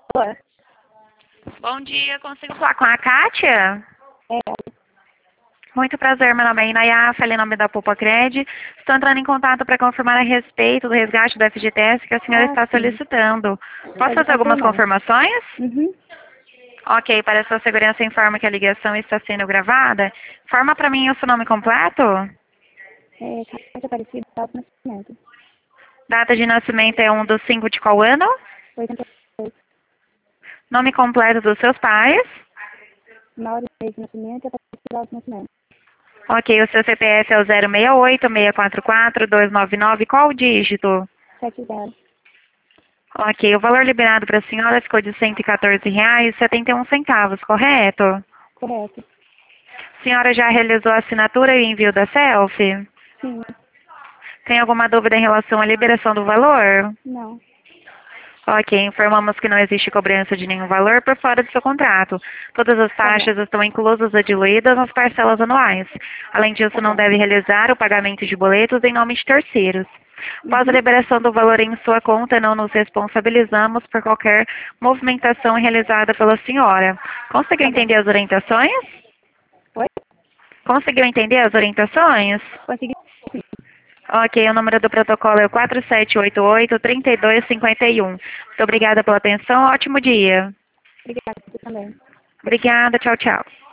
Alô? Bom dia, consigo falar com a Kátia? É, Muito prazer, meu nome é Inayá, falei em nome da Poupa Cred. Estou entrando em contato para confirmar a respeito do resgate do FGTS que a senhora está sim. solicitando. Posso Pode fazer algumas confirmar. confirmações? Uhum. Ok, para sua segurança informa que a ligação está sendo gravada. Forma para mim o seu nome completo. É, Cátia Aparecida, Alto Nascimento. Data de nascimento é 1/5 de qual ano? 88. Nome completo dos seus pais. 9 de nascimento e Aparecida, Alto Nascimento. Ok, o seu CPF é o 068-644-299. Qual o dígito? 70. Ok, o valor liberado para a senhora ficou de R$ 114,71, correto? Correto. A senhora já realizou a assinatura e o envio da selfie? Sim. Tem alguma dúvida em relação à liberação do valor? Não. Ok, informamos que não existe cobrança de nenhum valor por fora do seu contrato. Todas as Tá bom. taxas estão inclusas ou diluídas nas parcelas anuais. Além disso, Tá não bom. deve realizar o pagamento de boletos em nome de terceiros. Após a Uhum. liberação do valor em sua conta, não nos responsabilizamos por qualquer movimentação realizada pela senhora. Conseguiu Tá bom. entender as orientações? Oi? Conseguiu entender as orientações? Consegui. Ok, o número do protocolo é o 4788-3251. Muito obrigada pela atenção, ótimo dia. Obrigada, você também. Obrigada, tchau, tchau.